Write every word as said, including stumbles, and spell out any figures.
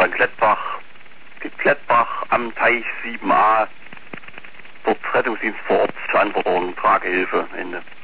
in Klettbach, Klettbach am Teich sieben a, dort Rettungsdienst vor Ort, Verantwortung, Tragehilfe, Ende.